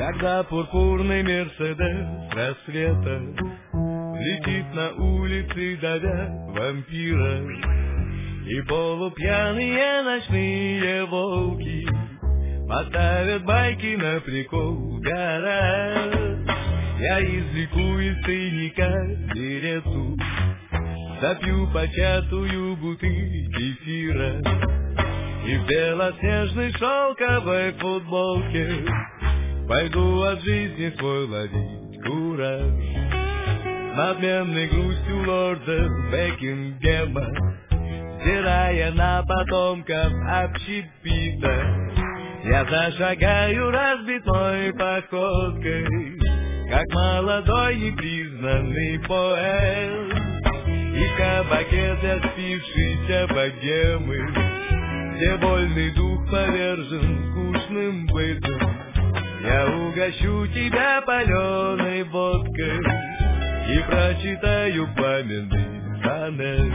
Когда пурпурный Мерседес рассвета летит на улице, давя вампира, и полупьяные ночные волки поставят байки на прикол в горах. Я извлеку из тайника берету, запью початую бутыль кефира и в белоснежной шелковой футболке пойду от жизни свой ловить кураж. С надменной грустью лорда Бекингема, взирая на потомков общепита, я зашагаю разбитой походкой, как молодой непризнанный поэт. И в кабаке для спившейся богемы, где вольный дух повержен скучным бытом, я угощу тебя паленой водкой и прочитаю пламенный сонет.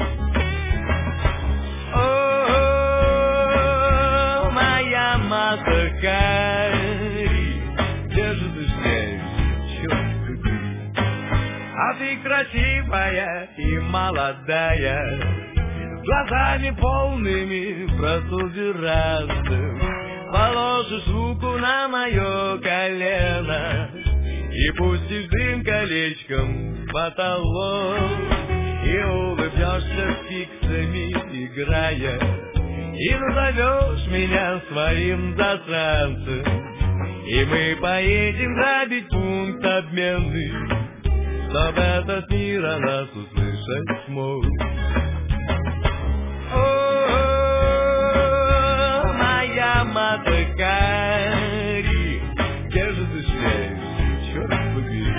О, моя Мата-Хари, где же ты шляешься, черт побери? А ты красивая и молодая, с глазами полными протуберанцев, положишь руку на мое колено и пустишь дым колечком в потолок, и улыбнешься фиксами играя, и назовешь меня своим засранцем, и мы поедем грабить пункт обменный, чтоб этот мир о нас услышать смог. О, моя Мата-Хари, где же ты шляешься, черт побери?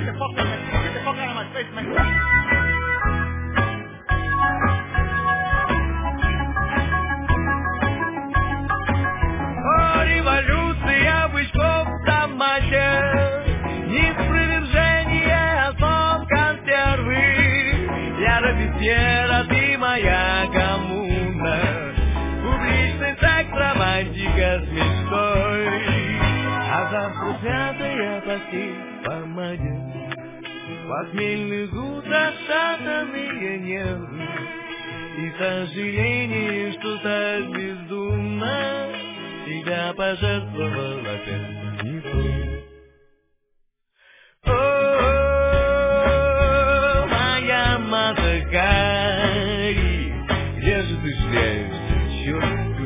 О, революция бычков в томате, неспровержение основ консервы. Я Робеспьер, ты моя коммуна, публичный секс, романтика с мечтой, а завтра святая постель в помаде, похмельный зуд, расшатанные нервы и сожаление, что так бездумно тебя пожертвовал опять не той. О, моя Мата-Хари, где же ты шляешься, черт